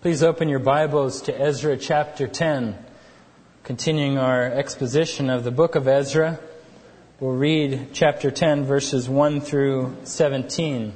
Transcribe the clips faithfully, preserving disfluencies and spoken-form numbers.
Please open your Bibles to Ezra chapter ten. Continuing our exposition of the book of Ezra, we'll read chapter ten, verses one through seventeen.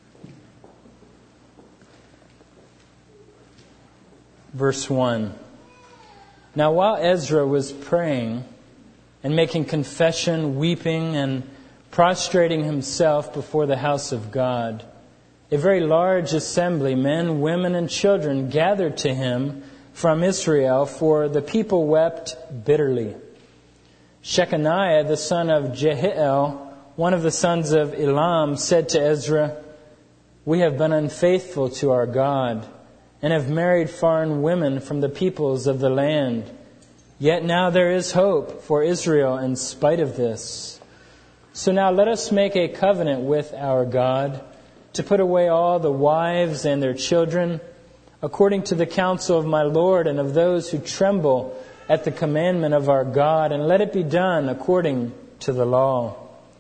Verse one. Now while Ezra was praying and making confession, weeping and prostrating himself before the house of God, a very large assembly, men, women, and children, gathered to him from Israel, for the people wept bitterly. Shechaniah, the son of Jehiel, one of the sons of Elam, said to Ezra, "We have been unfaithful to our God, and have married foreign women from the peoples of the land. Yet now there is hope for Israel in spite of this. So now let us make a covenant with our God, to put away all the wives and their children, according to the counsel of my Lord and of those who tremble at the commandment of our God, and let it be done according to the law.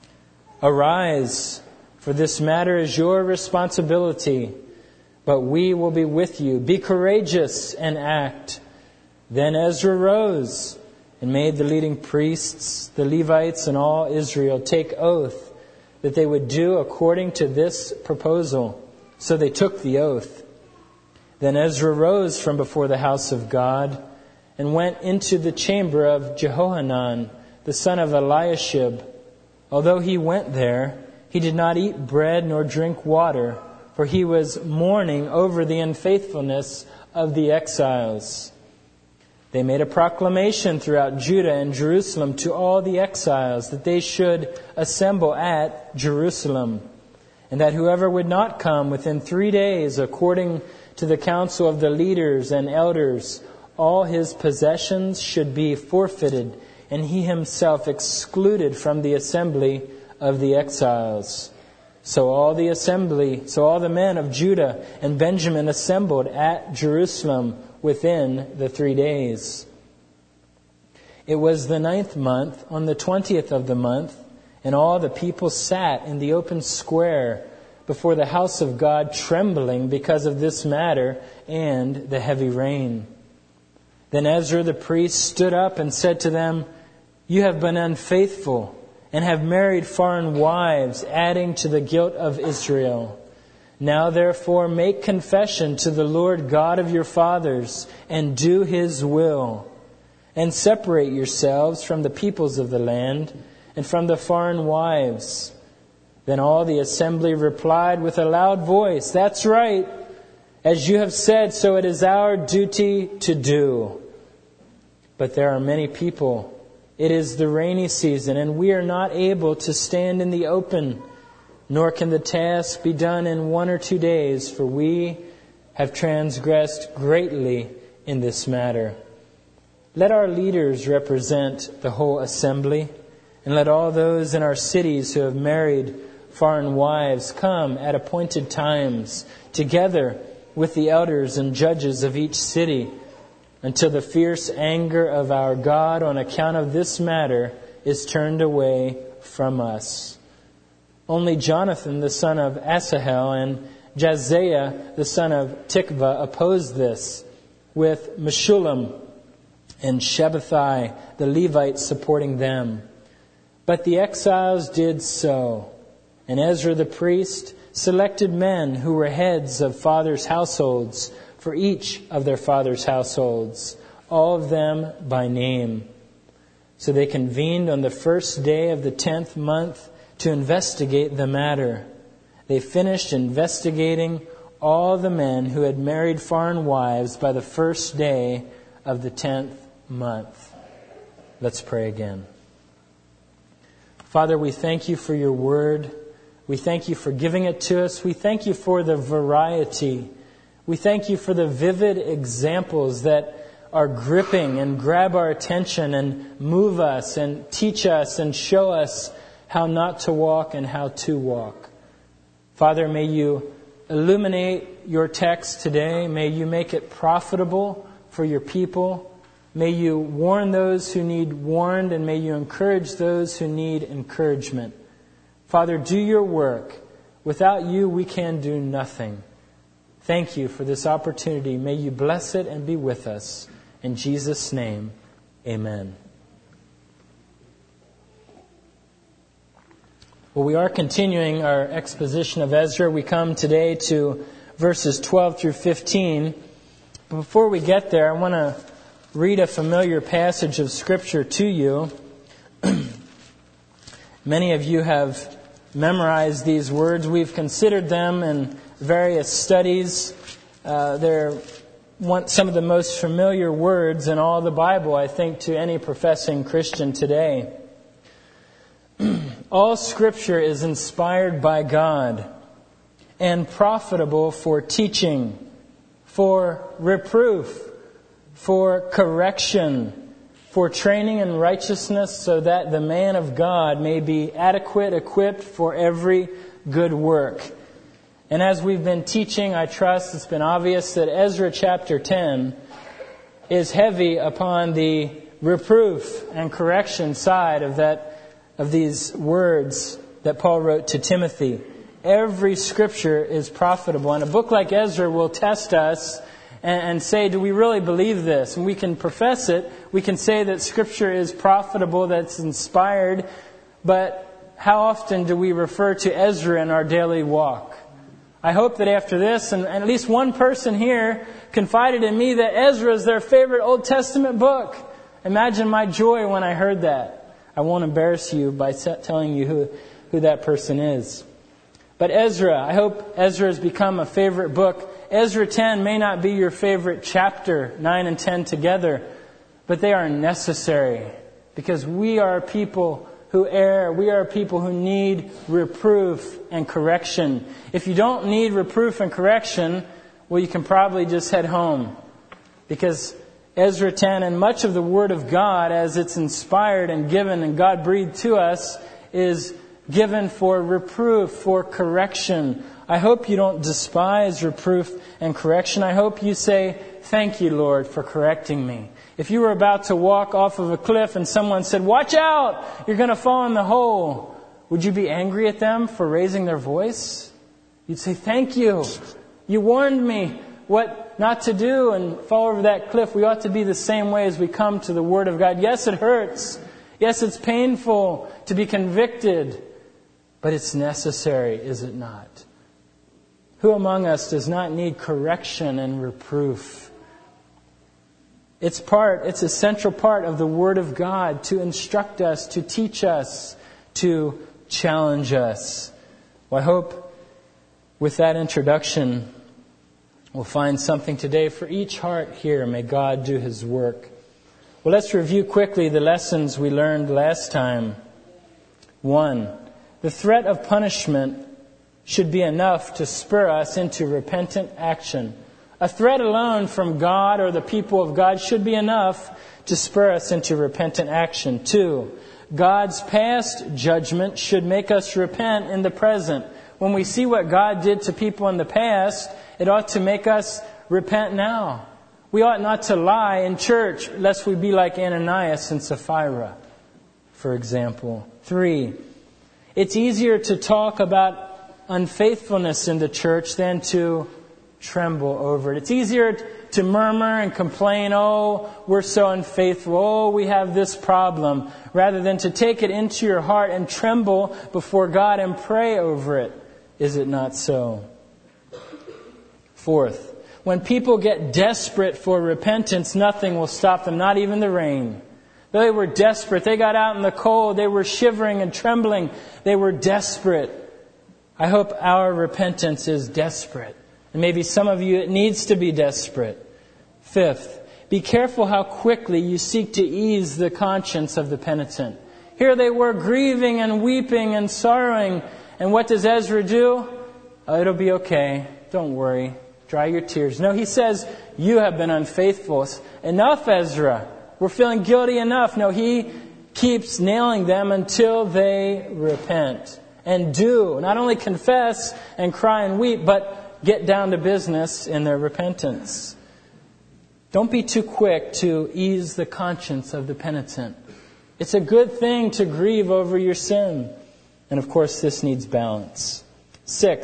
Arise, for this matter is your responsibility, but we will be with you. Be courageous and act." Then Ezra rose and made the leading priests, the Levites, and all Israel take oath that they would do according to this proposal. So they took the oath. Then Ezra rose from before the house of God and went into the chamber of Jehohanan, the son of Eliashib. Although he went there, he did not eat bread nor drink water, for he was mourning over the unfaithfulness of the exiles. They made a proclamation throughout Judah and Jerusalem to all the exiles that they should assemble at Jerusalem, and that whoever would not come within three days, according to the counsel of the leaders and elders, all his possessions should be forfeited, and he himself excluded from the assembly of the exiles. So all the assembly, so all the men of Judah and Benjamin assembled at Jerusalem within the three days. It was the ninth month, on the twentieth of the month, and all the people sat in the open square before the house of God, trembling because of this matter and the heavy rain. Then Ezra the priest stood up and said to them, "You have been unfaithful and have married foreign wives, adding to the guilt of Israel. Now therefore make confession to the Lord God of your fathers, and do His will, and separate yourselves from the peoples of the land, and from the foreign wives." Then all the assembly replied with a loud voice, "That's right. As you have said, so it is our duty to do. But there are many people. It is the rainy season, and we are not able to stand in the open, nor can the task be done in one or two days, for we have transgressed greatly in this matter. Let our leaders represent the whole assembly, and let all those in our cities who have married foreign wives come at appointed times, together with the elders and judges of each city, until the fierce anger of our God on account of this matter is turned away from us." Only Jonathan, the son of Asahel, and Jazaiah, the son of Tikva, opposed this, with Meshullam and Shabbathai, the Levites, supporting them. But the exiles did so, and Ezra the priest selected men who were heads of fathers' households for each of their fathers' households, all of them by name. So they convened on the first day of the tenth month to investigate the matter. They finished investigating all the men who had married foreign wives by the first day of the tenth month. Let's pray again. Father, we thank you for your word. We thank you for giving it to us. We thank you for the variety. We thank you for the vivid examples that are gripping and grab our attention and move us and teach us and show us how not to walk and how to walk. Father, may you illuminate your text today. May you make it profitable for your people. May you warn those who need warned, and may you encourage those who need encouragement. Father, do your work. Without you, we can do nothing. Thank you for this opportunity. May you bless it and be with us. In Jesus' name, amen. Well, we are continuing our exposition of Ezra. We come today to verses twelve through fifteen. But before we get there, I want to read a familiar passage of Scripture to you. Many of you have memorized these words. We've considered them in various studies. Uh, they're one, some of the most familiar words in all the Bible, I think, to any professing Christian today. All Scripture is inspired by God and profitable for teaching, for reproof, for correction, for training in righteousness, so that the man of God may be adequate, equipped for every good work. And as we've been teaching, I trust it's been obvious that Ezra chapter ten is heavy upon the reproof and correction side of that, of these words that Paul wrote to Timothy. Every Scripture is profitable, and a book like Ezra will test us and say, do we really believe this? And we can profess it. We can say that Scripture is profitable, that's inspired. But how often do we refer to Ezra in our daily walk? I hope that after this, and at least one person here confided in me that Ezra is their favorite Old Testament book. Imagine my joy when I heard that. I won't embarrass you by telling you who, who that person is. But Ezra, I hope Ezra has become a favorite book. Ezra ten may not be your favorite chapter, nine and ten together, but they are necessary because we are people who err. We are people who need reproof and correction. If you don't need reproof and correction, well, you can probably just head home, because Ezra ten and much of the Word of God, as it's inspired and given and God breathed to us, is given for reproof, for correction. I hope you don't despise reproof and correction. I hope you say, thank you, Lord, for correcting me. If you were about to walk off of a cliff and someone said, watch out, you're going to fall in the hole, would you be angry at them for raising their voice? You'd say, thank you. You warned me what not to do and fall over that cliff. We ought to be the same way as we come to the Word of God. Yes, it hurts. Yes, it's painful to be convicted, but it's necessary, is it not? Who among us does not need correction and reproof? It's part, it's a central part of the Word of God to instruct us, to teach us, to challenge us. Well, I hope with that introduction, we'll find something today for each heart here. May God do His work. Well, let's review quickly the lessons we learned last time. One, the threat of punishment should be enough to spur us into repentant action. A threat alone from God or the people of God should be enough to spur us into repentant action. Two, God's past judgment should make us repent in the present. When we see what God did to people in the past, it ought to make us repent now. We ought not to lie in church, lest we be like Ananias and Sapphira, for example. Three, it's easier to talk about unfaithfulness in the church than to tremble over it. It's easier to murmur and complain, oh, we're so unfaithful, oh, we have this problem, rather than to take it into your heart and tremble before God and pray over it. Is it not so? Fourth, when people get desperate for repentance, nothing will stop them, not even the rain. They were desperate. They got out in the cold. They were shivering and trembling. They were desperate. I hope our repentance is desperate. And maybe some of you, it needs to be desperate. Fifth, be careful how quickly you seek to ease the conscience of the penitent. Here they were grieving and weeping and sorrowing. And what does Ezra do? Oh, it'll be okay. Don't worry. Dry your tears. No, he says, you have been unfaithful. Enough, Ezra. We're feeling guilty enough. No, he keeps nailing them until they repent. And do, not only confess and cry and weep, but get down to business in their repentance. Don't be too quick to ease the conscience of the penitent. It's a good thing to grieve over your sin. And of course, this needs balance. Sixth,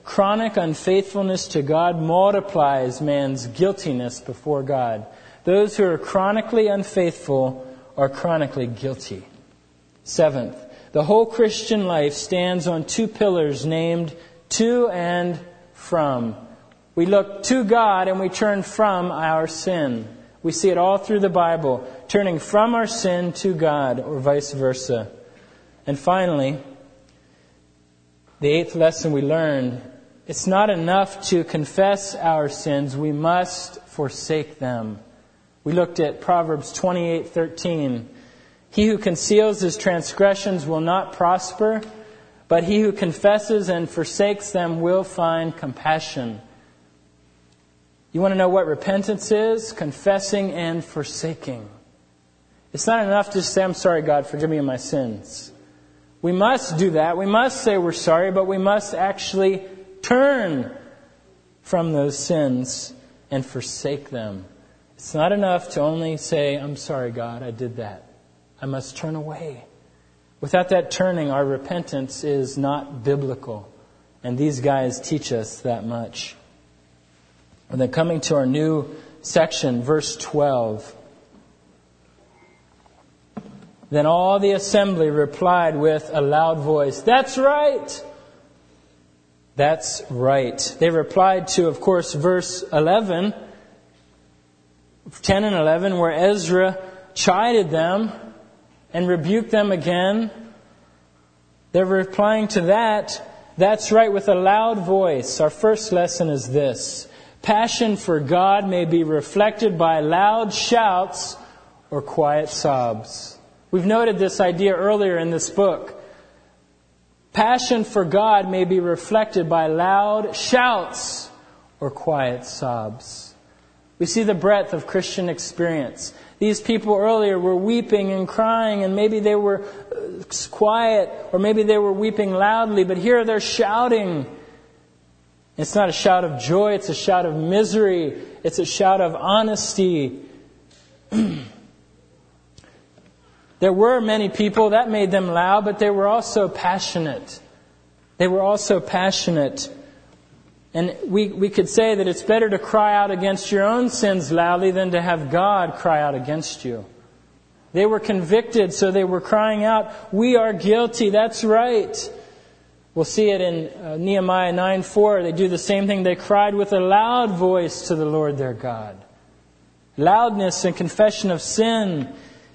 chronic unfaithfulness to God multiplies man's guiltiness before God. Those who are chronically unfaithful are chronically guilty. Seventh, the whole Christian life stands on two pillars named to and from. We look to God and we turn from our sin. We see it all through the Bible, turning from our sin to God or vice versa. And finally, the eighth lesson we learned, it's not enough to confess our sins. We must forsake them. We looked at Proverbs twenty-eight thirteen. He who conceals his transgressions will not prosper, but he who confesses and forsakes them will find compassion. You want to know what repentance is? Confessing and forsaking. It's not enough to say, I'm sorry, God, forgive me of my sins. We must do that. We must say we're sorry, but we must actually turn from those sins and forsake them. It's not enough to only say, I'm sorry, God, I did that. I must turn away. Without that turning, our repentance is not biblical. And these guys teach us that much. And then coming to our new section, verse twelve. Then all the assembly replied with a loud voice, "That's right!" That's right. They replied to, of course, verse eleven, ten and eleven, where Ezra chided them and rebuked them again. They're replying to that, "That's right," with a loud voice. Our first lesson is this: passion for God may be reflected by loud shouts or quiet sobs. We've noted this idea earlier in this book. Passion for God may be reflected by loud shouts or quiet sobs. We see the breadth of Christian experience. These people earlier were weeping and crying, and maybe they were quiet, or maybe they were weeping loudly, but here they're shouting. It's not a shout of joy, it's a shout of misery. It's a shout of honesty. There were many people, that made them loud, but they were also passionate. They were also passionate. And we, we could say that it's better to cry out against your own sins loudly than to have God cry out against you. They were convicted, so they were crying out, "We are guilty, that's right." We'll see it in uh, Nehemiah nine four. They do the same thing. They cried with a loud voice to the Lord their God. Loudness and confession of sin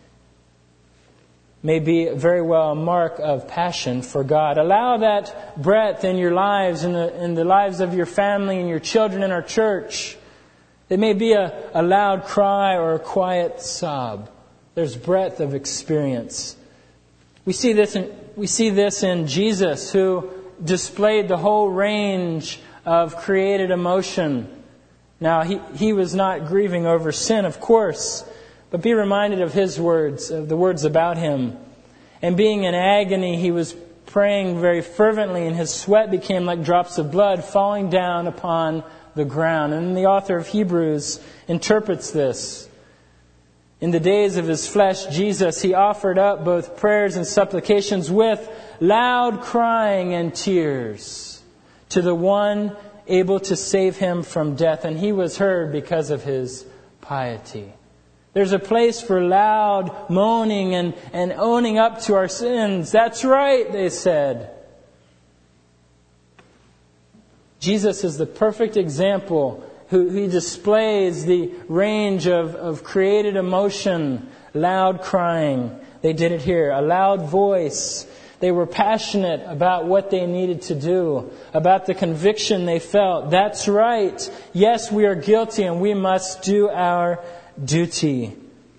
may be very well a mark of passion for God. Allow that breadth in your lives, in the, in the lives of your family and your children in our church. It may be a, a loud cry or a quiet sob. There's breadth of experience. We see this in, we see this in Jesus, who displayed the whole range of created emotion. Now, he, he was not grieving over sin, of course, but be reminded of his words, of the words about him. And being in agony, he was praying very fervently, and his sweat became like drops of blood falling down upon the ground. And the author of Hebrews interprets this. In the days of his flesh, Jesus, he offered up both prayers and supplications with loud crying and tears to the one able to save him from death. And he was heard because of his piety. There's a place for loud moaning and, and owning up to our sins. That's right, they said. Jesus is the perfect example who he displays the range of, of created emotion, loud crying. They did it here, a loud voice. They were passionate about what they needed to do, about the conviction they felt. That's right. Yes, we are guilty and we must do our duty.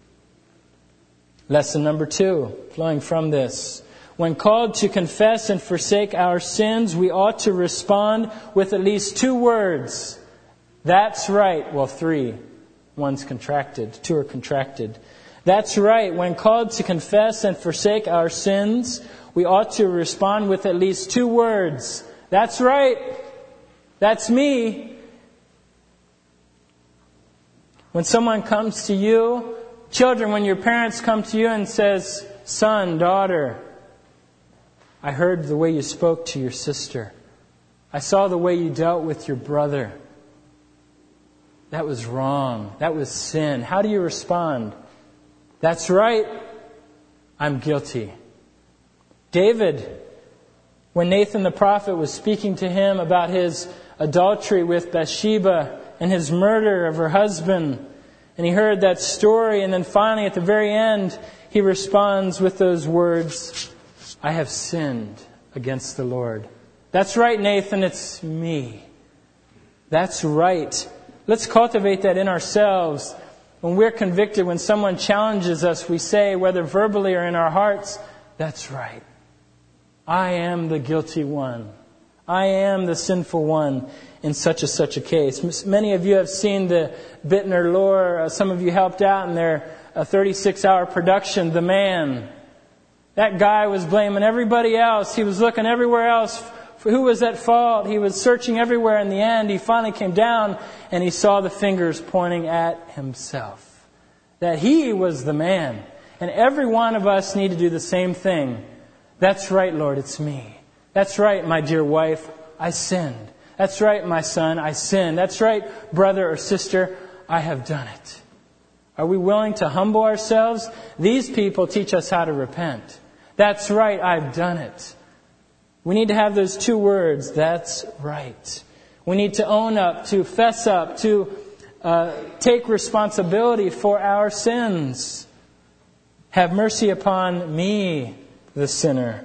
Lesson number two, flowing from this. When called to confess and forsake our sins, we ought to respond with at least two words. That's right. Well, three. One's contracted. Two are contracted. That's right. When called to confess and forsake our sins, we ought to respond with at least two words. That's right. That's me. When someone comes to you, children, when your parents come to you and says, "Son, daughter, I heard the way you spoke to your sister. I saw the way you dealt with your brother. That was wrong. That was sin. How do you respond? That's right. I'm guilty. David, when Nathan the prophet was speaking to him about his adultery with Bathsheba and his murder of her husband, and he heard that story, and then finally at the very end, he responds with those words, I have sinned against the Lord. That's right, Nathan, it's me. That's right. Let's cultivate that in ourselves. When we're convicted, when someone challenges us, we say, whether verbally or in our hearts, that's right. I am the guilty one. I am the sinful one in such a such a case. Many of you have seen the Bittner Lore. Uh, some of you helped out in their uh, thirty-six hour production, The Man. That guy was blaming everybody else. He was looking everywhere else. For who was at fault? He was searching everywhere. In the end, he finally came down and he saw the fingers pointing at himself. That he was the man. And every one of us need to do the same thing. That's right, Lord, it's me. That's right, my dear wife, I sinned. That's right, my son, I sinned. That's right, brother or sister, I have done it. Are we willing to humble ourselves? These people teach us how to repent. That's right, I've done it. We need to have those two words, that's right. We need to own up, to fess up, to uh, take responsibility for our sins. Have mercy upon me, the sinner.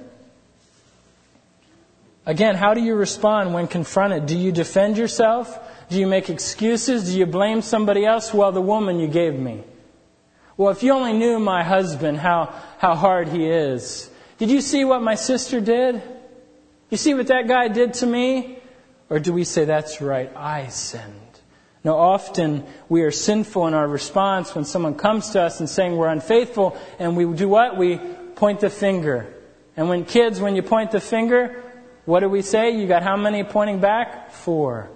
Again, how do you respond when confronted? Do you defend yourself? Do you make excuses? Do you blame somebody else? Well, the woman you gave me. Well, if you only knew my husband, how, how hard he is. Did you see what my sister did? You see what that guy did to me? Or do we say, that's right, I sinned? No, often we are sinful in our response when someone comes to us and saying we're unfaithful, and we do what? We point the finger. And when kids, when you point the finger, what do we say? You got how many pointing back? Four.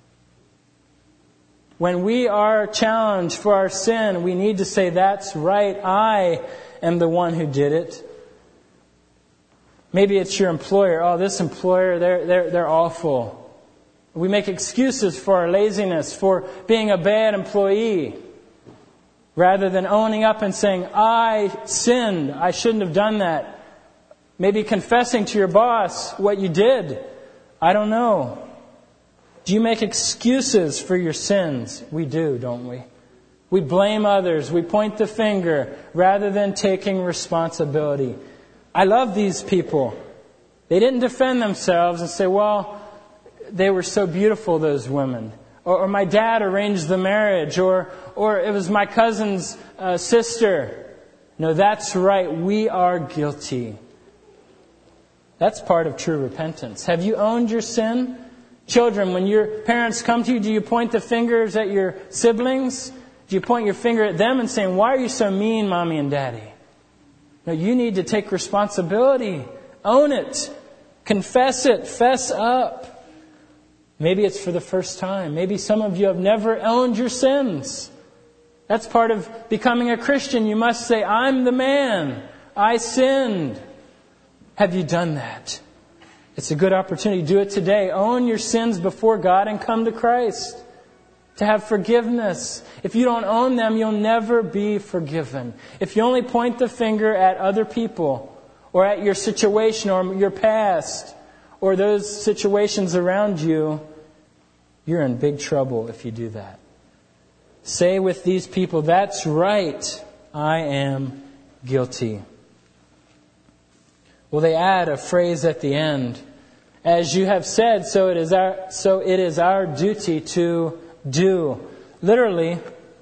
When we are challenged for our sin, we need to say, that's right, I am the one who did it. Maybe it's your employer. Oh, this employer, they're, they're, they're awful. We make excuses for our laziness, for being a bad employee, rather than owning up and saying, I sinned, I shouldn't have done that. Maybe confessing to your boss what you did. I don't know. Do you make excuses for your sins? We do, don't we? We blame others. We point the finger rather than taking responsibility. I love these people. They didn't defend themselves and say, well, they were so beautiful, those women. Or, or my dad arranged the marriage. Or, or it was my cousin's uh, sister. No, that's right. We are guilty. That's part of true repentance. Have you owned your sin? Children, when your parents come to you, do you point the fingers at your siblings? Do you point your finger at them and saying, why are you so mean, Mommy and Daddy? No, you need to take responsibility. Own it. Confess it. Fess up. Maybe it's for the first time. Maybe some of you have never owned your sins. That's part of becoming a Christian. You must say, I'm the man. I sinned. Have you done that? It's a good opportunity. Do it today. Own your sins before God and come to Christ. To have forgiveness. If you don't own them, you'll never be forgiven. If you only point the finger at other people, or at your situation, or your past, or those situations around you, you're in big trouble if you do that. Say with these people, that's right, I am guilty. Well, they add a phrase at the end. As you have said, so it is our, so it is our duty to do. Literally,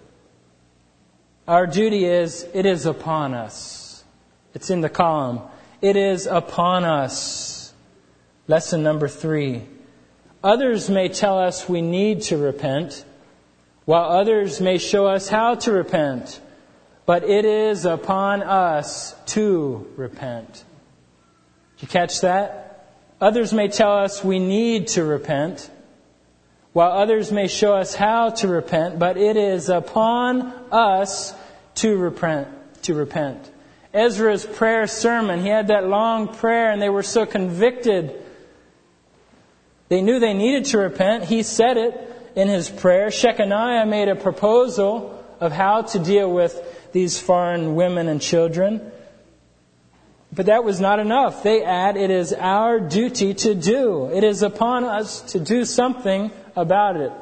our duty is, it is upon us. It's in the column. It is upon us. Lesson number three. Others may tell us we need to repent, while others may show us how to repent. But it is upon us to repent. Did you catch that? Others may tell us we need to repent, while others may show us how to repent, but it is upon us to repent. To repent. Ezra's prayer sermon, he had that long prayer, and they were so convicted. They knew they needed to repent. He said it in his prayer. Shechaniah made a proposal of how to deal with these foreign women and children. But that was not enough. They add, it is our duty to do. It is upon us to do something about it.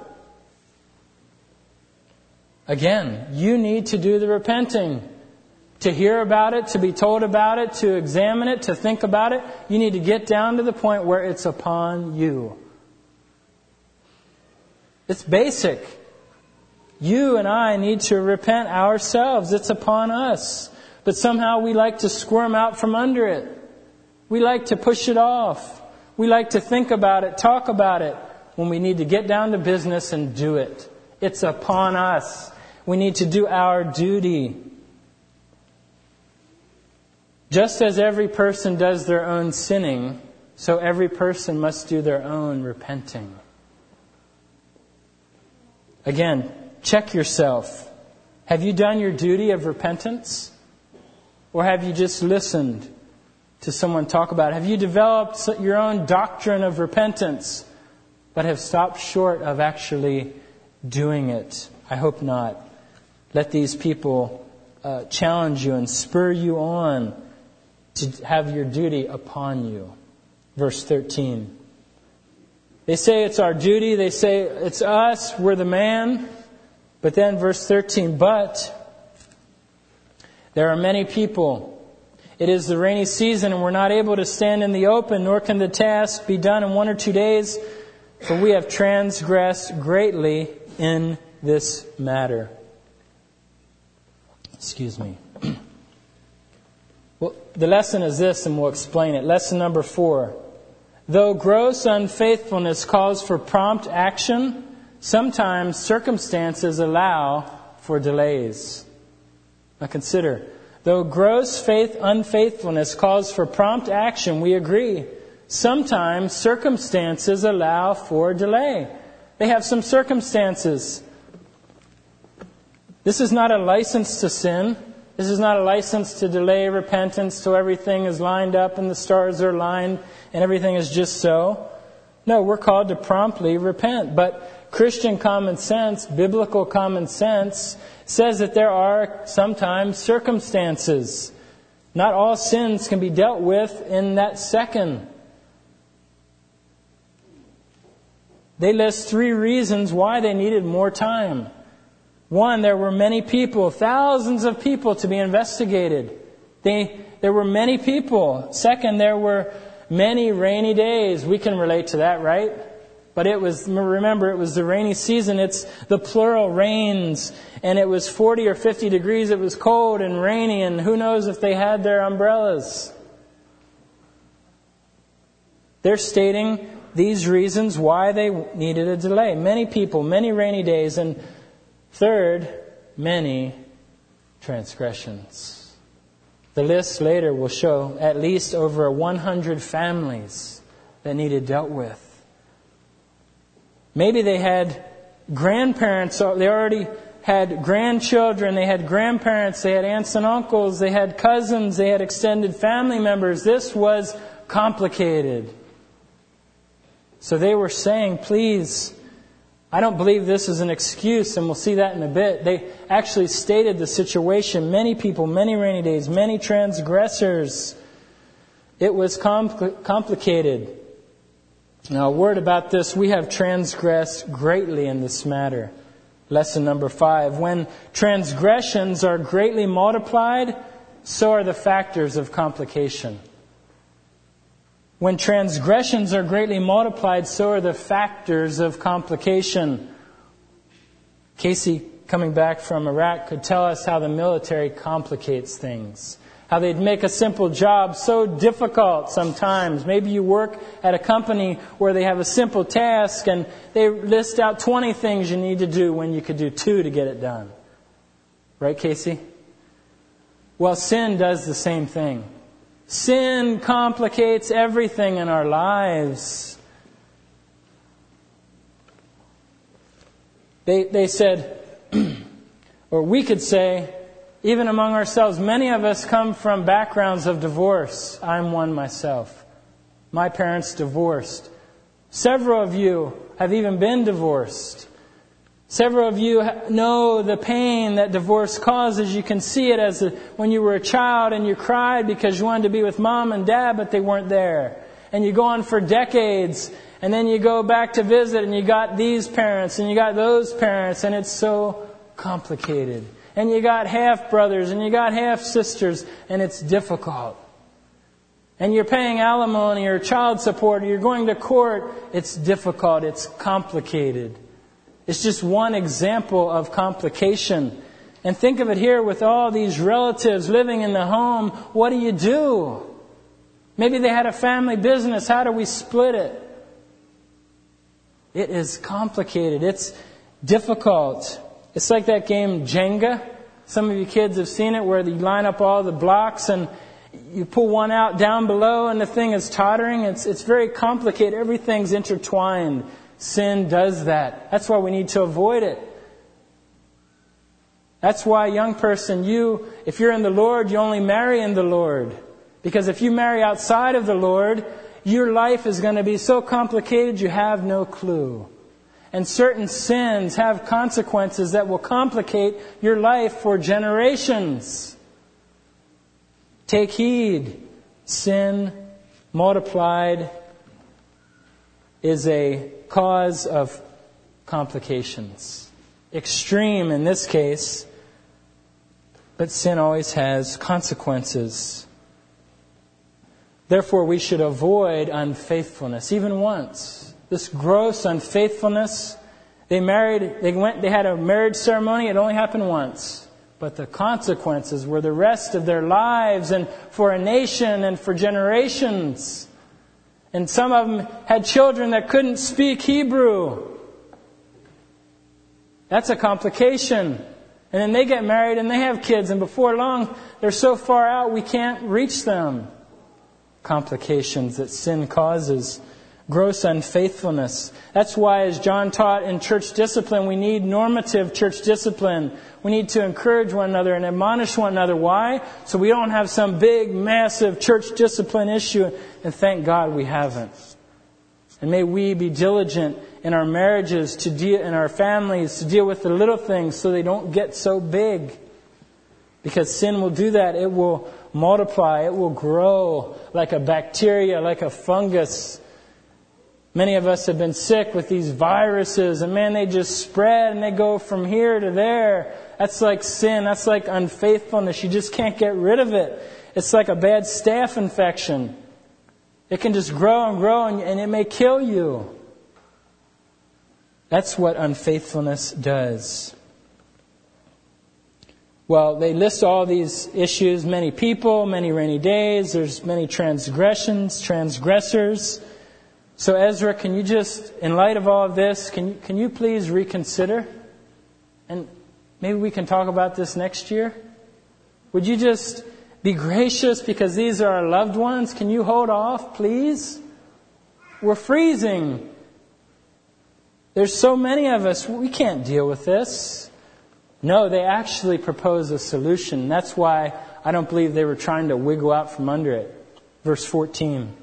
Again, you need to do the repenting. To hear about it, to be told about it, to examine it, to think about it. You need to get down to the point where it's upon you. It's basic. You and I need to repent ourselves. It's upon us. But somehow we like to squirm out from under it. We like to push it off. We like to think about it, talk about it, when we need to get down to business and do it. It's upon us. We need to do our duty. Just as every person does their own sinning, so every person must do their own repenting. Again, check yourself. Have you done your duty of repentance? Or have you just listened to someone talk about it? Have you developed your own doctrine of repentance, but have stopped short of actually doing it? I hope not. Let these people uh, challenge you and spur you on to have your duty upon you. Verse thirteen. They say it's our duty. They say it's us. We're the man. But then verse thirteen, but there are many people. It is the rainy season and we're not able to stand in the open, nor can the task be done in one or two days, for we have transgressed greatly in this matter. Excuse me. Well, the lesson is this, and we'll explain it. Lesson number four. Though gross unfaithfulness calls for prompt action, sometimes circumstances allow for delays. Now consider, though gross faith unfaithfulness calls for prompt action, we agree. Sometimes circumstances allow for delay. They have some circumstances. This is not a license to sin. This is not a license to delay repentance till everything is lined up and the stars are aligned and everything is just so. No, we're called to promptly repent. But Christian common sense, biblical common sense, says that there are sometimes circumstances. Not all sins can be dealt with in that second. They list three reasons why they needed more time. One, there were many people, thousands of people to be investigated. They, there were many people. Second, there were many rainy days. We can relate to that, right? But it was, remember, it was the rainy season. It's the plural rains. And it was forty or fifty degrees. It was cold and rainy. And who knows if they had their umbrellas. They're stating these reasons why they needed a delay. Many people, many rainy days. And third, many transgressions. The list later will show at least over one hundred families that needed dealt with. Maybe they had grandparents, they already had grandchildren, they had grandparents, they had aunts and uncles, they had cousins, they had extended family members. This was complicated. So they were saying, please, I don't believe this is an excuse, and we'll see that in a bit. They actually stated the situation. Many people, many rainy days, many transgressors. It was compl- complicated. Now, a word about this. We have transgressed greatly in this matter. Lesson number five. When transgressions are greatly multiplied, so are the factors of complication. When transgressions are greatly multiplied, so are the factors of complication. Casey, coming back from Iraq, could tell us how the military complicates things. How they'd make a simple job so difficult sometimes. Maybe you work at a company where they have a simple task and they list out twenty things you need to do when you could do two to get it done. Right, Casey? Well, sin does the same thing. Sin complicates everything in our lives. They they said, or we could say, even among ourselves, many of us come from backgrounds of divorce. I'm one myself. My parents divorced. Several of you have even been divorced. Several of you know the pain that divorce causes. You can see it as a, when you were a child and you cried because you wanted to be with mom and dad, but they weren't there. And you go on for decades, and then you go back to visit, and you got these parents, and you got those parents, and it's so complicated. And you got half brothers, and you got half sisters, and it's difficult. And you're paying alimony or child support, or you're going to court. It's difficult. It's complicated. It's just one example of complication. And think of it here with all these relatives living in the home. What do you do? Maybe they had a family business. How do we split it? It is complicated. It's difficult. It's like that game Jenga. Some of you kids have seen it, where you line up all the blocks and you pull one out down below and the thing is tottering. It's, it's very complicated. Everything's intertwined. Sin does that. That's why we need to avoid it. That's why, young person, you, if you're in the Lord, you only marry in the Lord. Because if you marry outside of the Lord, your life is going to be so complicated you have no clue. And certain sins have consequences that will complicate your life for generations. Take heed. Sin multiplied is a cause of complications. Extreme in this case, but sin always has consequences. Therefore, we should avoid unfaithfulness, even once. This gross unfaithfulness, they married, they went, they had a marriage ceremony, it only happened once. But the consequences were the rest of their lives and for a nation and for generations. And some of them had children that couldn't speak Hebrew. That's a complication. And then they get married and they have kids, and before long, they're so far out we can't reach them. Complications that sin causes. Gross unfaithfulness. That's why, as John taught in church discipline, we need normative church discipline. We need to encourage one another and admonish one another. Why? So we don't have some big, massive church discipline issue. And thank God we haven't. And may we be diligent in our marriages, to deal, in our families, to deal with the little things so they don't get so big. Because sin will do that. It will multiply. It will grow like a bacteria, like a fungus. Many of us have been sick with these viruses, and man, they just spread and they go from here to there. That's like sin. That's like unfaithfulness. You just can't get rid of it. It's like a bad staph infection. It can just grow and grow, and, and it may kill you. That's what unfaithfulness does. Well, they list all these issues. Many people, many rainy days. There's many transgressions, transgressors. So Ezra, can you just, in light of all of this, can you, can you please reconsider? And maybe we can talk about this next year. Would you just be gracious, because these are our loved ones? Can you hold off, please? We're freezing. There's so many of us, we can't deal with this. No, they actually propose a solution. That's why I don't believe they were trying to wiggle out from under it. Verse fourteen.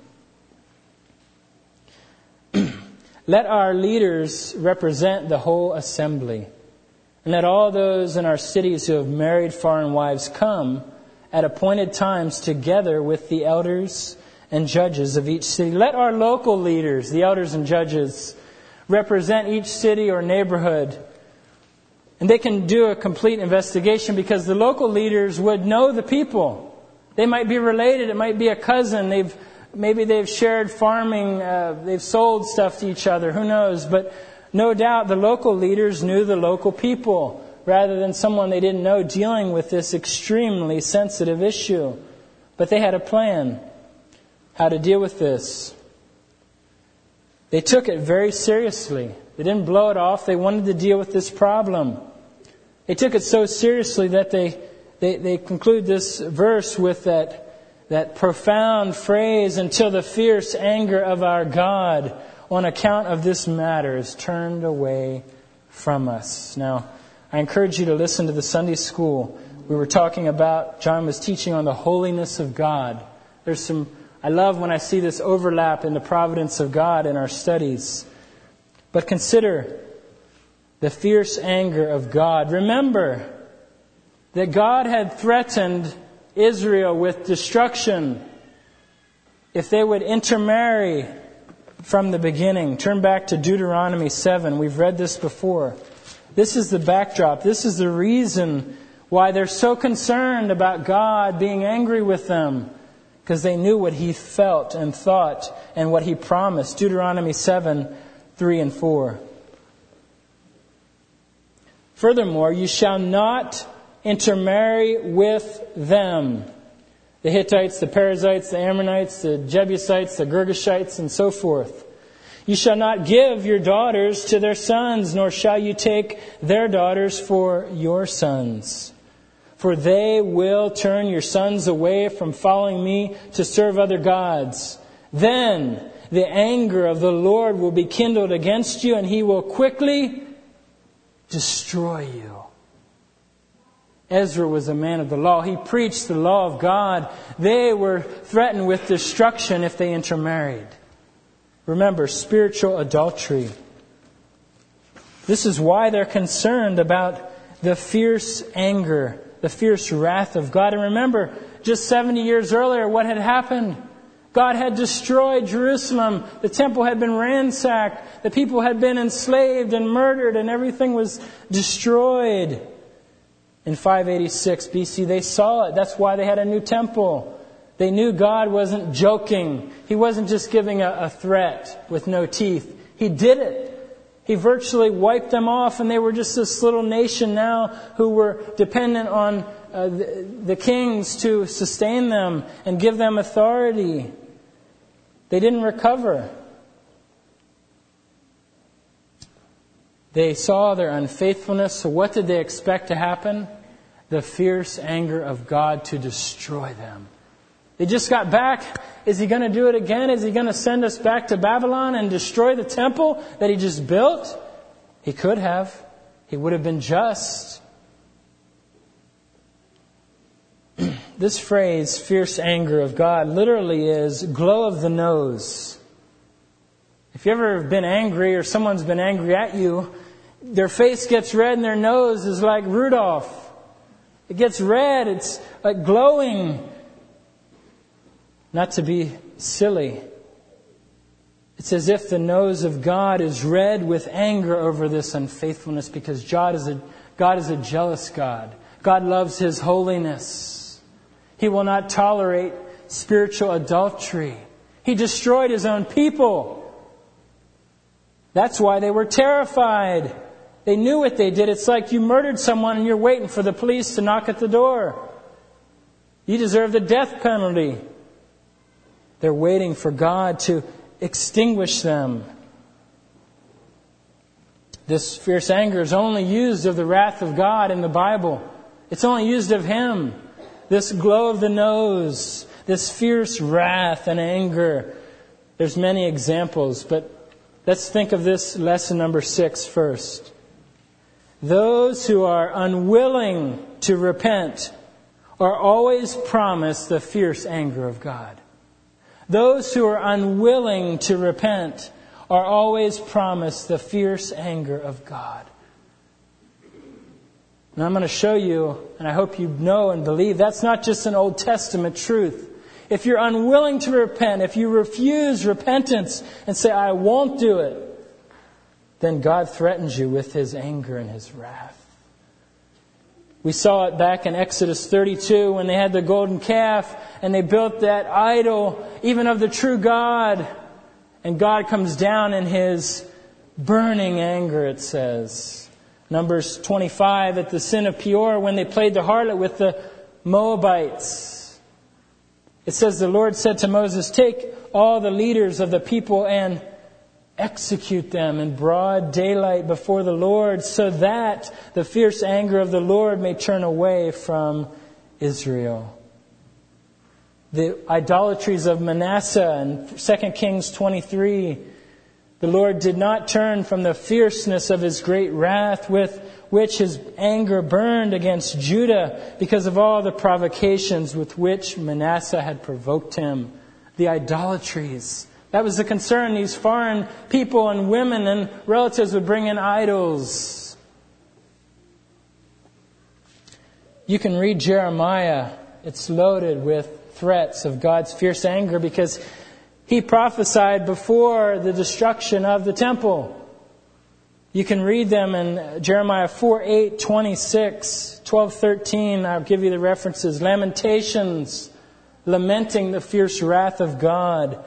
Let our leaders represent the whole assembly, and let all those in our cities who have married foreign wives come at appointed times together with the elders and judges of each city. Let our local leaders, the elders and judges, represent each city or neighborhood. And they can do a complete investigation, because the local leaders would know the people. They might be related. It might be a cousin. They've Maybe they've shared farming, uh, they've sold stuff to each other, who knows. But no doubt the local leaders knew the local people, rather than someone they didn't know dealing with this extremely sensitive issue. But they had a plan how to deal with this. They took it very seriously. They didn't blow it off. They wanted to deal with this problem. They took it so seriously that they, they, they conclude this verse with that That profound phrase, until the fierce anger of our God on account of this matter is turned away from us. Now, I encourage you to listen to the Sunday school. We were talking about, John was teaching on the holiness of God. There's some I love when I see this overlap in the providence of God in our studies. But consider the fierce anger of God. Remember that God had threatened Israel with destruction if they would intermarry from the beginning. Turn back to Deuteronomy seven. We've read this before. This is the backdrop. This is the reason why they're so concerned about God being angry with them. Because they knew what He felt and thought and what He promised. Deuteronomy seven, three and four. Furthermore, you shall not intermarry with them. The Hittites, the Perizzites, the Ammonites, the Jebusites, the Girgashites, and so forth. You shall not give your daughters to their sons, nor shall you take their daughters for your sons. For they will turn your sons away from following me to serve other gods. Then the anger of the Lord will be kindled against you, and He will quickly destroy you. Ezra was a man of the law. He preached the law of God. They were threatened with destruction if they intermarried. Remember, spiritual adultery. This is why they're concerned about the fierce anger, the fierce wrath of God. And remember, just seventy years earlier, what had happened? God had destroyed Jerusalem. The temple had been ransacked. The people had been enslaved and murdered, and everything was destroyed. In five eighty-six B C, they saw it. That's why they had a new temple. They knew God wasn't joking. He wasn't just giving a, a threat with no teeth. He did it. He virtually wiped them off, and they were just this little nation now who were dependent on uh, the, the kings to sustain them and give them authority. They didn't recover. They saw their unfaithfulness, so what did they expect to happen? The fierce anger of God to destroy them. They just got back. Is He going to do it again? Is He going to send us back to Babylon and destroy the temple that He just built? He could have. He would have been just. This phrase, fierce anger of God, literally is glow of the nose. If you ever have been angry or someone's been angry at you, their face gets red and their nose is like Rudolph. It gets red. It's like glowing. Not to be silly. It's as if the nose of God is red with anger over this unfaithfulness, because God is a, God is a jealous God. God loves His holiness. He will not tolerate spiritual adultery. He destroyed His own people. That's why they were terrified. They knew what they did. It's like you murdered someone and you're waiting for the police to knock at the door. You deserve the death penalty. They're waiting for God to extinguish them. This fierce anger is only used of the wrath of God in the Bible. It's only used of Him. This glow of the nose, this fierce wrath and anger. There's many examples, but let's think of this lesson number six first. Those who are unwilling to repent are always promised the fierce anger of God. Those who are unwilling to repent are always promised the fierce anger of God. And I'm going to show you, and I hope you know and believe, that's not just an Old Testament truth. If you're unwilling to repent, if you refuse repentance and say, I won't do it, then God threatens you with His anger and His wrath. We saw it back in Exodus thirty-two when they had the golden calf and they built that idol, even of the true God. And God comes down in His burning anger, it says. Numbers twenty-five, at the sin of Peor, when they played the harlot with the Moabites. It says the Lord said to Moses, take all the leaders of the people and execute them in broad daylight before the Lord, so that the fierce anger of the Lord may turn away from Israel. The idolatries of Manasseh in Second Kings twenty-three. The Lord did not turn from the fierceness of His great wrath with which His anger burned against Judah because of all the provocations with which Manasseh had provoked him. the idolatries. That was the concern. These foreign people and women and relatives would bring in idols. You can read Jeremiah. It's loaded with threats of God's fierce anger because he prophesied before the destruction of the temple. You can read them in Jeremiah four, eight, twenty-six, twelve, thirteen. I'll give you the references. Lamentations, lamenting the fierce wrath of God.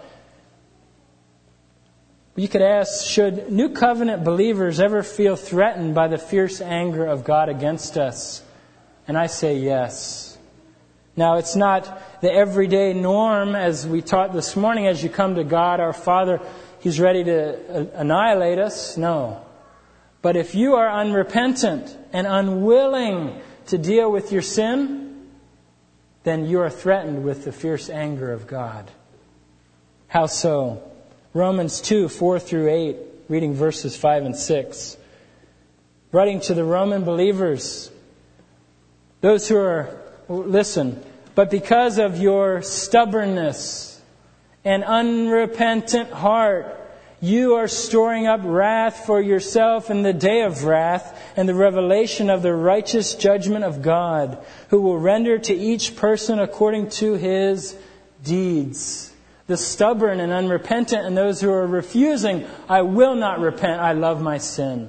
You could ask, should New Covenant believers ever feel threatened by the fierce anger of God against us? And I say yes. Now, it's not the everyday norm, as we taught this morning, as you come to God, our Father, He's ready to annihilate us. No. But if you are unrepentant and unwilling to deal with your sin, then you are threatened with the fierce anger of God. How so? Romans two, four through eight, reading verses five and six. Writing to the Roman believers, those who are, listen, but because of your stubbornness and unrepentant heart, you are storing up wrath for yourself in the day of wrath and the revelation of the righteous judgment of God, who will render to each person according to his deeds. The stubborn and unrepentant and those who are refusing, I will not repent, I love my sin.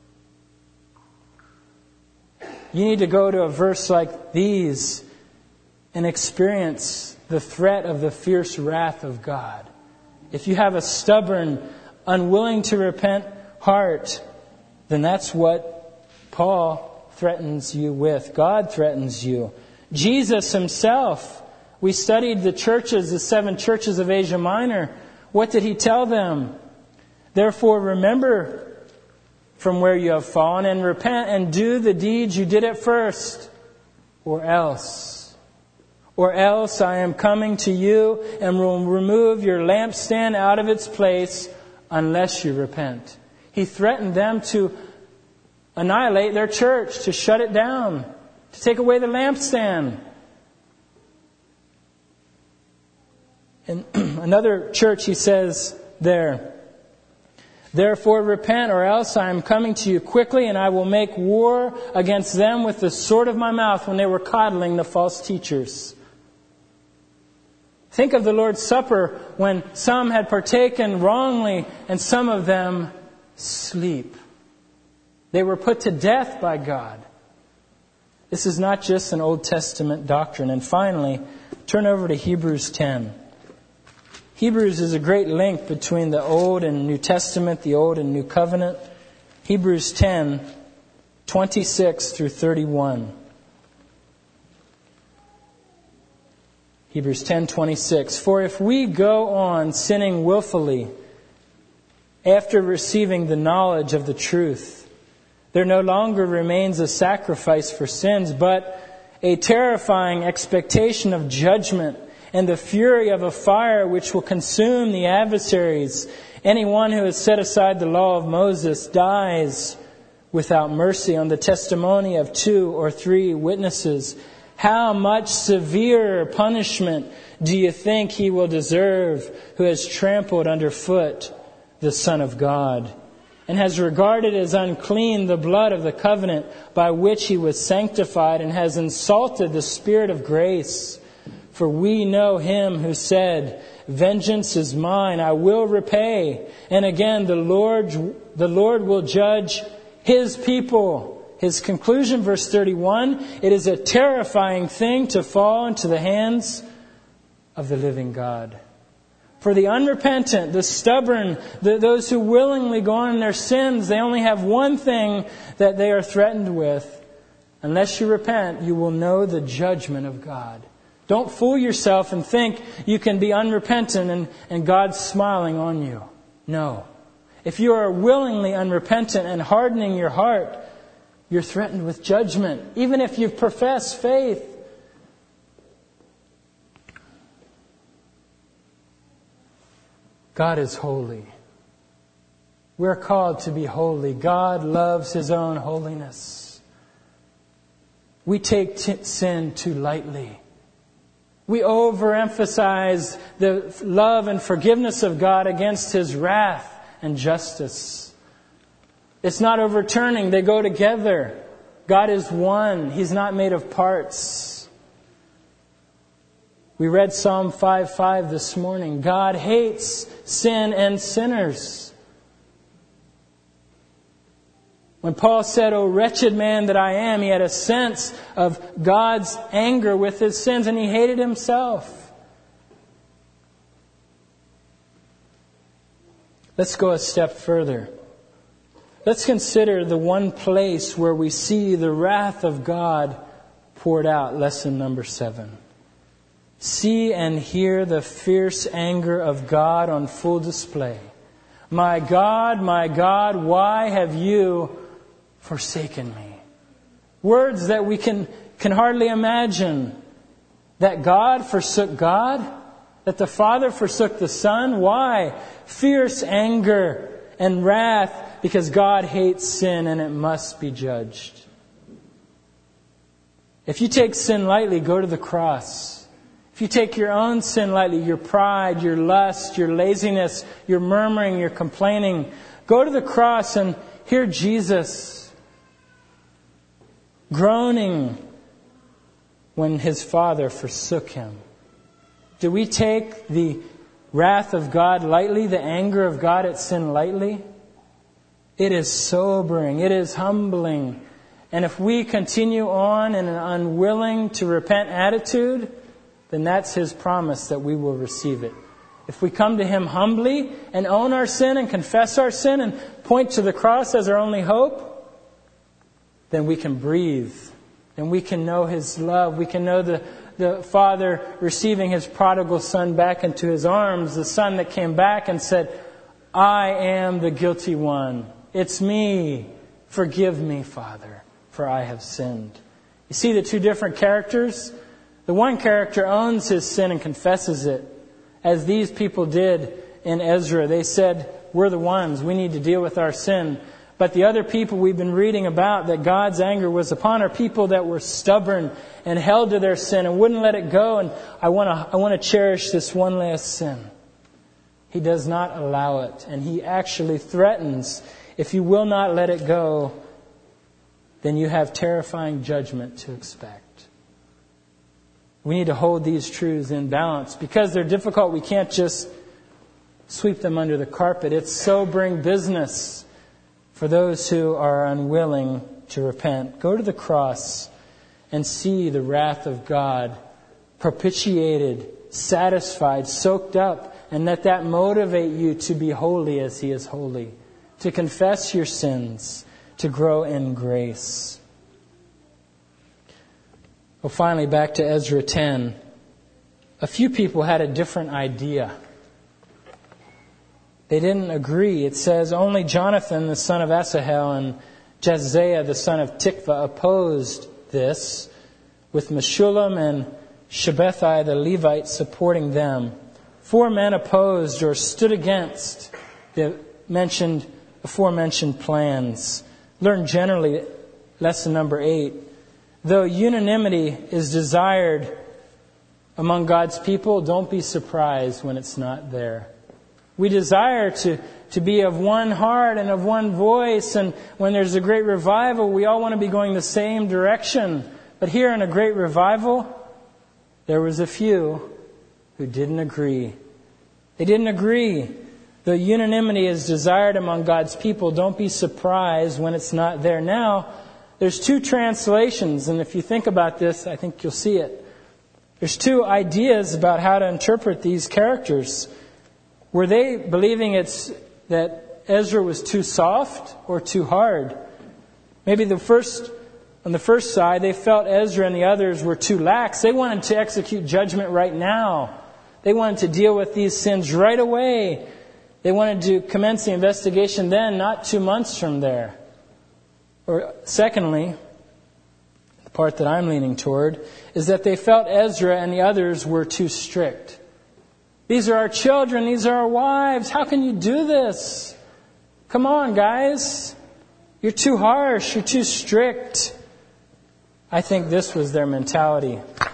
You need to go to a verse like these and experience the threat of the fierce wrath of God. If you have a stubborn, unwilling to repent heart, then that's what Paul threatens you with. God threatens you. Jesus himself, we studied the churches, the seven churches of Asia Minor. What did he tell them? Therefore, remember from where you have fallen and repent and do the deeds you did at first, or else. Or else I am coming to you and will remove your lampstand out of its place unless you repent. He threatened them to annihilate their church, to shut it down, to take away the lampstand. In another church, he says there, therefore repent, or else I am coming to you quickly, and I will make war against them with the sword of my mouth, when they were coddling the false teachers. Think of the Lord's Supper when some had partaken wrongly and some of them sleep. They were put to death by God. This is not just an Old Testament doctrine. And finally, turn over to Hebrews ten. Hebrews is a great link between the Old and New Testament, the Old and New Covenant. Hebrews ten, twenty-six through thirty-one. Hebrews ten twenty-six. For if we go on sinning willfully after receiving the knowledge of the truth, there no longer remains a sacrifice for sins, but a terrifying expectation of judgment and the fury of a fire which will consume the adversaries. Anyone who has set aside the law of Moses dies without mercy on the testimony of two or three witnesses. How much severe punishment do you think he will deserve who has trampled underfoot the Son of God and has regarded as unclean the blood of the covenant by which he was sanctified and has insulted the Spirit of grace? For we know him who said, vengeance is mine, I will repay. And again, the Lord, the Lord will judge his people. His conclusion, verse thirty-one, it is a terrifying thing to fall into the hands of the living God. For the unrepentant, the stubborn, the, those who willingly go on in their sins, they only have one thing that they are threatened with. Unless you repent, you will know the judgment of God. Don't fool yourself and think you can be unrepentant and, and God's smiling on you. No. If you are willingly unrepentant and hardening your heart, you're threatened with judgment, even if you've professed faith. God is holy. We're called to be holy. God loves His own holiness. We take t- sin too lightly. We overemphasize the love and forgiveness of God against His wrath and justice. It's not overturning. They go together. God is one. He's not made of parts. We read Psalm five five this morning. God hates sin and sinners. When Paul said, "O wretched man that I am," he had a sense of God's anger with his sins, and he hated himself. Let's go a step further. Let's consider the one place where we see the wrath of God poured out. Lesson number seven. See and hear the fierce anger of God on full display. My God, my God, why have you forsaken me? Words that we can, can hardly imagine. That God forsook God? That the Father forsook the Son? Why? Fierce anger and wrath because God hates sin and it must be judged. If you take sin lightly, go to the cross. If you take your own sin lightly, your pride, your lust, your laziness, your murmuring, your complaining, go to the cross and hear Jesus groaning when His Father forsook Him. Do we take the wrath of God lightly, the anger of God at sin lightly? It is sobering. It is humbling. And if we continue on in an unwilling to repent attitude, then that's His promise that we will receive it. If we come to Him humbly and own our sin and confess our sin and point to the cross as our only hope, then we can breathe. And we can know His love. We can know the, the Father receiving His prodigal Son back into His arms. The Son that came back and said, I am the guilty one. It's me. Forgive me, Father, for I have sinned. You see the two different characters? The one character owns his sin and confesses it, as these people did in Ezra. They said, we're the ones. We need to deal with our sin. But the other people we've been reading about that God's anger was upon are people that were stubborn and held to their sin and wouldn't let it go. And I want to I want to cherish this one last sin. He does not allow it. And He actually threatens, if you will not let it go, then you have terrifying judgment to expect. We need to hold these truths in balance. Because they're difficult, we can't just sweep them under the carpet. It's sobering business for those who are unwilling to repent. Go to the cross and see the wrath of God propitiated, satisfied, soaked up, and let that motivate you to be holy as He is holy, to confess your sins, to grow in grace. Well, finally, back to Ezra ten. A few people had a different idea. They didn't agree. It says, only Jonathan, the son of Asahel, and Jahzeiah, the son of Tikva, opposed this, with Meshullam and Shabbethai, the Levite, supporting them. Four men opposed or stood against the mentioned, aforementioned plans. Learn generally, lesson number eight. Though unanimity is desired among God's people, don't be surprised when it's not there. We desire to, to be of one heart and of one voice. And when there's a great revival, we all want to be going the same direction. But here in a great revival, there was a few who didn't agree. They didn't agree. Though unanimity is desired among God's people, don't be surprised when it's not there. Now, there's two translations. And if you think about this, I think you'll see it. There's two ideas about how to interpret these characters. Were they believing it's that Ezra was too soft or too hard? Maybe the first, on the first side, they felt Ezra and the others were too lax. They wanted to execute judgment right now. They wanted to deal with these sins right away. They wanted to commence the investigation then, not two months from there. Or secondly, the part that I'm leaning toward, is that they felt Ezra and the others were too strict. These are our children. These are our wives. How can you do this? Come on, guys. You're too harsh. You're too strict. I think this was their mentality.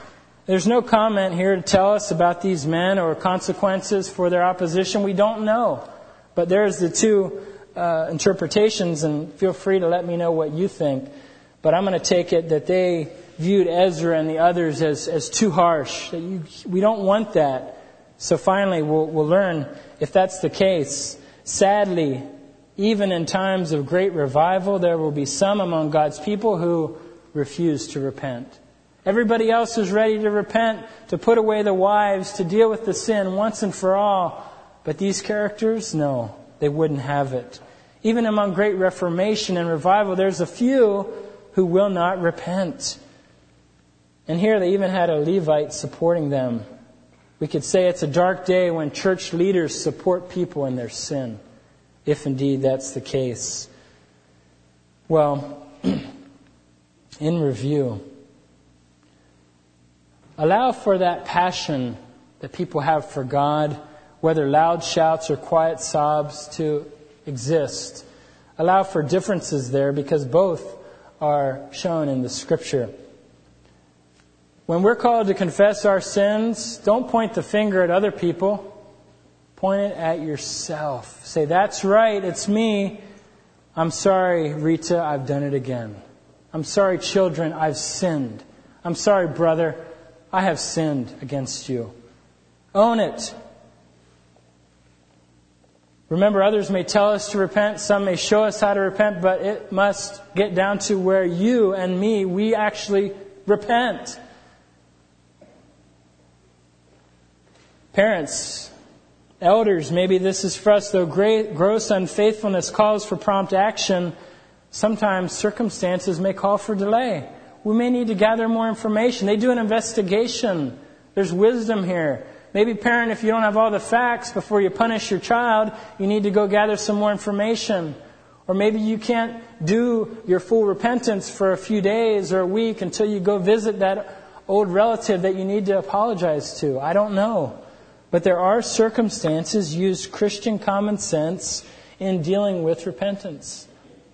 There's no comment here to tell us about these men or consequences for their opposition. We don't know. But there's the two uh, interpretations, and feel free to let me know what you think. But I'm going to take it that they viewed Ezra and the others as, as too harsh. That you, we don't want that. So finally, we'll, we'll learn if that's the case. Sadly, even in times of great revival, there will be some among God's people who refuse to repent. Everybody else is ready to repent, to put away the wives, to deal with the sin once and for all. But these characters, no, they wouldn't have it. Even among great reformation and revival, there's a few who will not repent. And here they even had a Levite supporting them. We could say it's a dark day when church leaders support people in their sin, if indeed that's the case. Well, in review, allow for that passion that people have for God, whether loud shouts or quiet sobs, to exist. Allow for differences there, because both are shown in the Scripture. When we're called to confess our sins, don't point the finger at other people. Point it at yourself. Say, that's right, it's me. I'm sorry, Rita, I've done it again. I'm sorry, children, I've sinned. I'm sorry, brother, I have sinned against you. Own it. Remember, others may tell us to repent, some may show us how to repent, but it must get down to where you and me, we actually repent. Parents, elders, maybe this is for us, though great, gross unfaithfulness calls for prompt action, sometimes circumstances may call for delay. We may need to gather more information. They do an investigation. There's wisdom here. Maybe, parent, if you don't have all the facts before you punish your child, you need to go gather some more information. Or maybe you can't do your full repentance for a few days or a week until you go visit that old relative that you need to apologize to. I don't know. But there are circumstances. Use Christian common sense in dealing with repentance.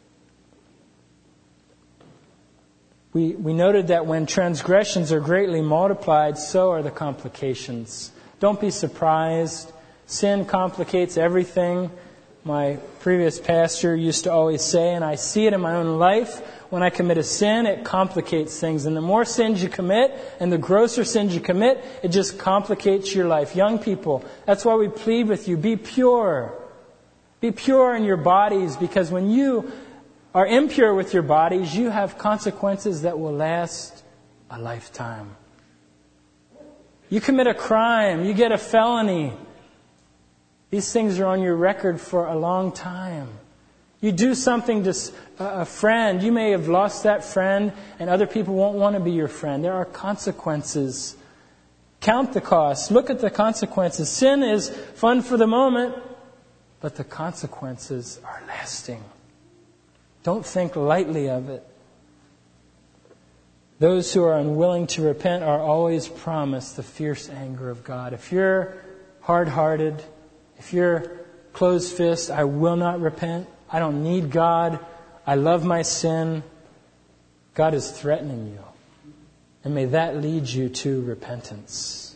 We we noted that when transgressions are greatly multiplied, so are the complications. Don't be surprised. Sin complicates everything. My previous pastor used to always say, and I see it in my own life, when I commit a sin, it complicates things. And the more sins you commit, and the grosser sins you commit, it just complicates your life. Young people, that's why we plead with you, be pure. Be pure in your bodies, because when you are impure with your bodies, you have consequences that will last a lifetime. You commit a crime, you get a felony. These things are on your record for a long time. You do something to a friend, you may have lost that friend, and other people won't want to be your friend. There are consequences. Count the cost. Look at the consequences. Sin is fun for the moment, but the consequences are lasting. Don't think lightly of it. Those who are unwilling to repent are always promised the fierce anger of God. If you're hard-hearted, if you're closed-fist, I will not repent, I don't need God, I love my sin, God is threatening you. And may that lead you to repentance.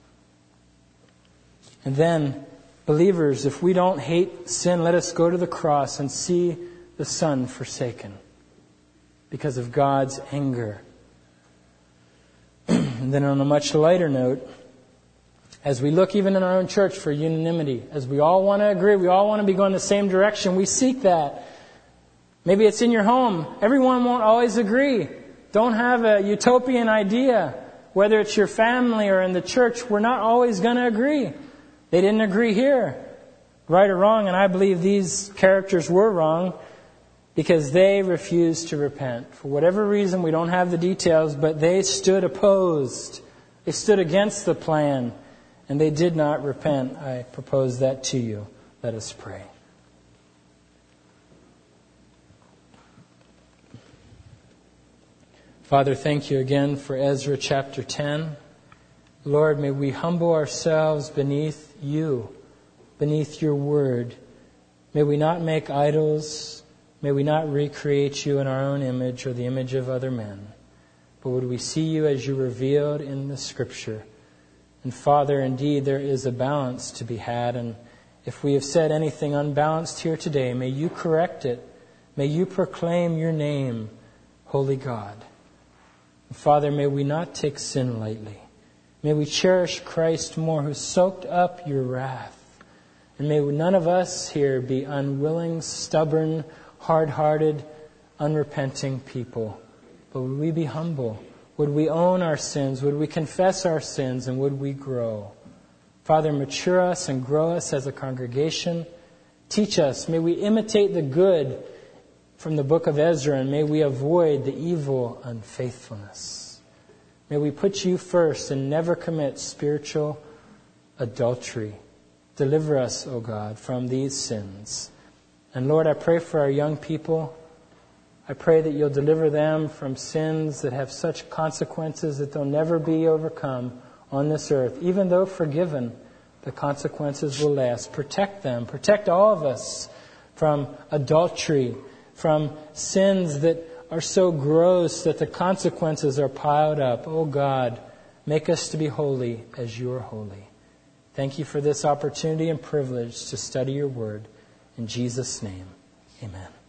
And then, believers, if we don't hate sin, let us go to the cross and see the Son forsaken because of God's anger. And then on a much lighter note, as we look even in our own church for unanimity, as we all want to agree, we all want to be going the same direction, we seek that. Maybe it's in your home. Everyone won't always agree. Don't have a utopian idea. Whether it's your family or in the church, we're not always going to agree. They didn't agree here, right or wrong, and I believe these characters were wrong because they refused to repent. For whatever reason, we don't have the details, but they stood opposed. They stood against the plan, and they did not repent. I propose that to you. Let us pray. Father, thank you again for Ezra chapter ten. Lord, may we humble ourselves beneath you, beneath your word. May we not make idols. May we not recreate you in our own image or the image of other men. but would we see you as you revealed in the Scripture. And Father, indeed, there is a balance to be had, and if we have said anything unbalanced here today, may you correct it. May you proclaim your name, Holy God. And Father, may we not take sin lightly. May we cherish Christ more, who soaked up your wrath. And may none of us here be unwilling, stubborn, hard-hearted, unrepenting people. But would we be humble? Would we own our sins? Would we confess our sins? And would we grow? Father, mature us and grow us as a congregation. Teach us. May we imitate the good from the book of Ezra, and may we avoid the evil unfaithfulness. May we put you first and never commit spiritual adultery. Deliver us, O God, from these sins. And Lord, I pray for our young people. I pray that you'll deliver them from sins that have such consequences that they'll never be overcome on this earth. Even though forgiven, the consequences will last. Protect them. Protect all of us from adultery, from sins that are so gross that the consequences are piled up. Oh God, make us to be holy as you are holy. Thank you for this opportunity and privilege to study your word. In Jesus' name, amen.